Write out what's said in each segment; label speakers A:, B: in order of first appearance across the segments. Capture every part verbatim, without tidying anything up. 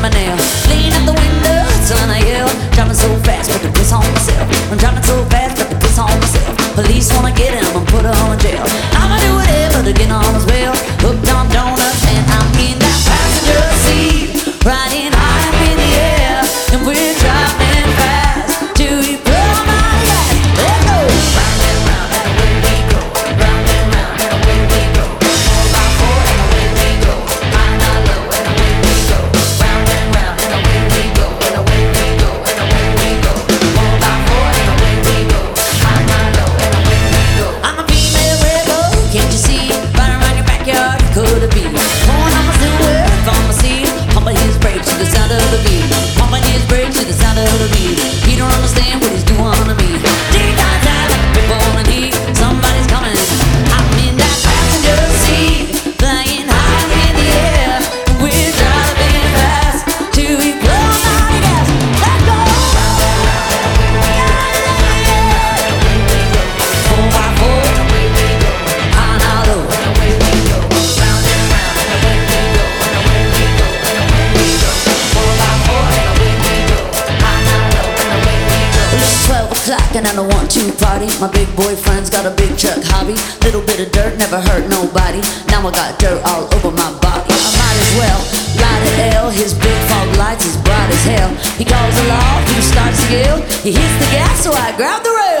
A: my nail. Lean out the window, son, I yell. Driving so fast, but to piss on myself. I'm driving so fast, but to piss on myself. Police wanna get him and put him in jail. I'ma do whatever to get on his bail. Hooked on donuts and I'm in that passenger seat, riding high up in the air, and we're driving fast till you blow my gas. Let's go. Round and round and away we go. Round and round and away we go. Four by four and away we go. High and low and away we go. Round and round and away we go. And away we go. And away we go. Four by four and away we go. High and low and away we go. I'm a female rebel, can't you see? Right around your backyard, could it be? Pouring on my silver from my seat, pumping his brakes to the sound of the beat, pumping his brakes to the sound of the beat. He don't understand what he's doing to me. Deep down inside, like a big ball in heat. Somebody's coming. I'm in that passenger seat, flying high in the air. We're driving fast till we blow my gas. Let's go. Round and round and away we go. And away we go. Four by four and away we go. High and low and away we go. Round and round and away we go. And away we go. And away we go. Four by four and away we go. High and low and away we go. It's twelve o'clock and I don't want to party. My big boyfriend's got a big truck hobby. Little bit of dirt never hurt nobody. Now I got dirt all over my body. I might as well ride a L. His big fog lights is bright as hell. He calls the law, he starts to yell. He hits the gas, so I grab the rail.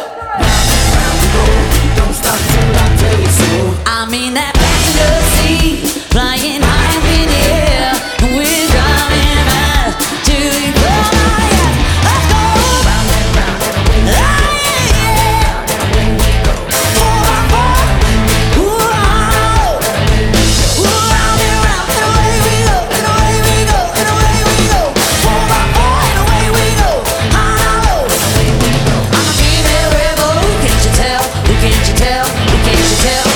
B: Don't stop till I tell you so.
A: I'm in that passenger seat, flying high up in the air, and we're driving fast till you blow my gas. Let's go.
B: Round and round and away we go.
A: Ah,
B: And away we go.
A: four by four. Ooh, ah, ooh, round and round and away we go, and away we go, and away we go. Four by four and away we go. High and low, and away we go. I'm a female rebel. Who can't you tell? Who can't you tell? Who can't you tell?